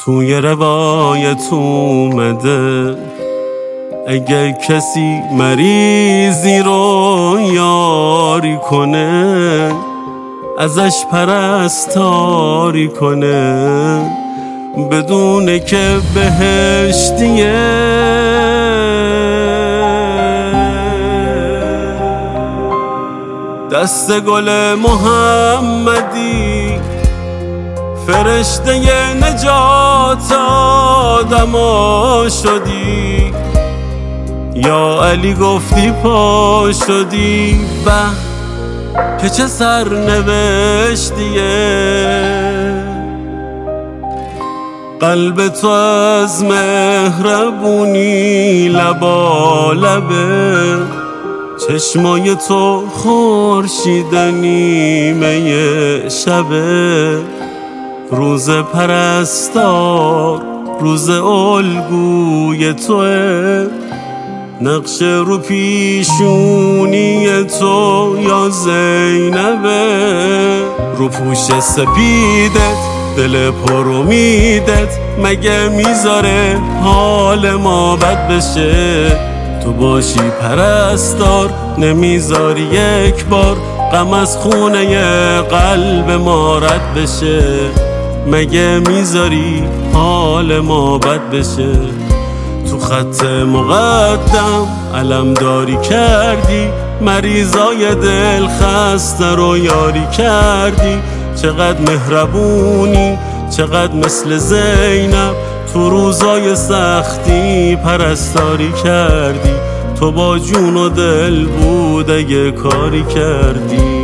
توی روایت اومده اگه کسی مریضی رو یاری کنه ازش پرستاری کنه بدونه که بهشتیه. دست گل محمدی فرشته نجات آدما شدی، یا علی گفتی پا شدی، به که چه سرنوشتیه. قلب تو از مهربونی لبا لبه، چشمای تو خورشید نیمه شبه. روز پرستار روز الگوی توه، نقش رو پیشونی تو یا زینبه. رو پوش سپیدت دل پر امیدت مگه میذاره حال ما بد بشه؟ تو باشی پرستار نمیذاری یک بار غم از خونه قلب ما رد بشه. مگه میذاری حال ما بد بشه؟ تو خط مقدم علمداری کردی، مریضای دل خسته رو یاری کردی. چقدر مهربونی چقدر مثل زینب، تو روزای سختی پرستاری کردی. تو با جون و دل بود اگه کاری کردی.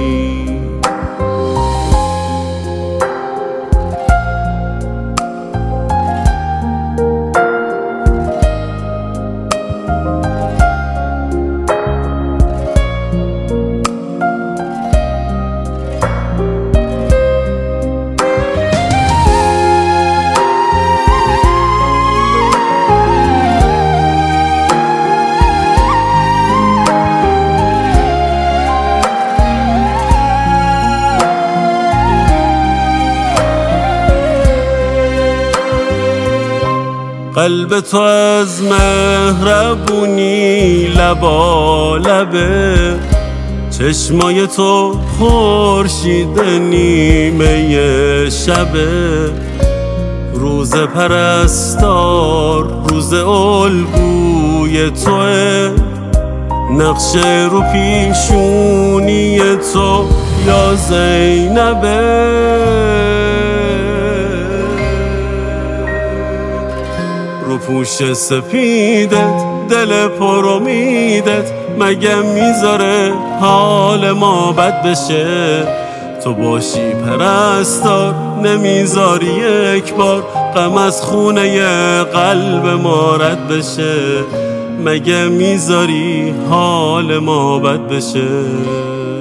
قلب تو از مهربونی لبا لبه، چشمای تو خورشید نیمه شبه. روز پرستار روز الگوی توه، نقش رو پیشونی تو یا زینبه. رو پوش سپیدت دل پر امیدت مگه میذاره حال ما بد بشه؟ تو باشی پرستار نمیذاری یک بار غم از خونه قلب ما رد بشه. مگه میذاری حال ما بد بشه؟